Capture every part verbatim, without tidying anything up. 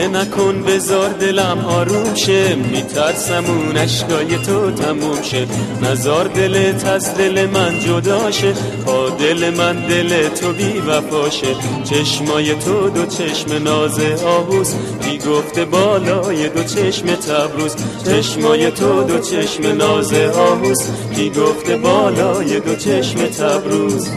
گریه نکن بذار دلم آروم شه، میترسم اون اشکای تو تموم شه. نزار دلت از دل من جدا شه، با دل من دل تو بی وفا شه. چشمای تو دو چشم ناز آهوز، بی گفته بالای دو چشم تبروز. چشمای تو دو چشم ناز آهوز، بی گفته بالای دو چشم تبروز.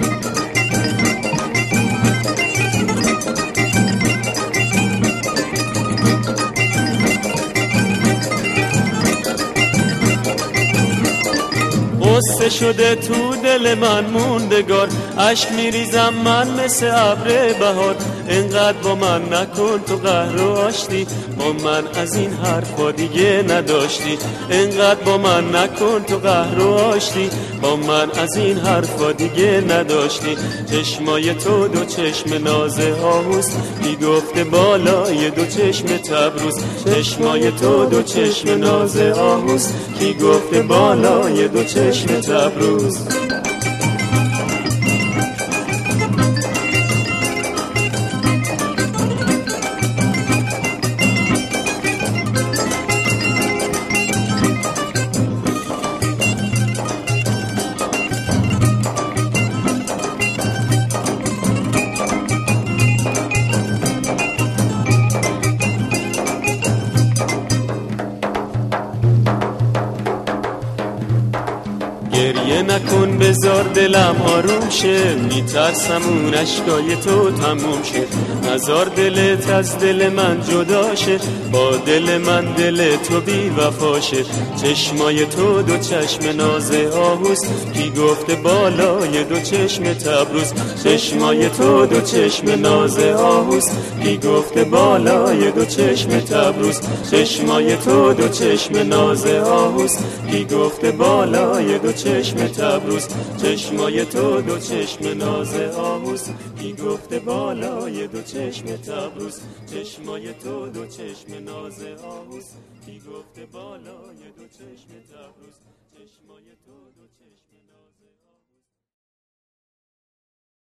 قصه شده تو دل من موندگار، عشق میریزم من مثل ابر بهار. انقدر با من نکن تو قهر و آشتی، با من از این حرفا دیگه نداشتی. انقدر با من نکن تو قهر و آشتی، با من از این حرفا دیگه نداشتی. چشمای تو دو چشم ناز آهوز، بی گفته بالای دو چشم تبروز. چشمای تو دو چشم ناز آهوز، بی گفته بالای دو چشم تبروز. گریه نکن بذار دلم آروم شه، میترسم اون اشکای تو تموم شه. نزار دلت از دل من جدا شه، با دل من دل تو بی وفا شه. چشمای تو دو چشم ناز آهوز، بی گفته بالای دو چشم تبروز. چشمای تو دو چشم ناز آهوز، بی گفته بالای دو چشم تبروز. چشمای تو دو چشم ناز آهوز، بی گفته بالای دو چشم تبروز. چشمای تو دو چشم ناز آهوز، بی گفته بالای دو چشم تبروز. چشمای تو دو چشم ناز آهوز، بی گفته بالای دو چشم تبروز. چشمای تو دو چشم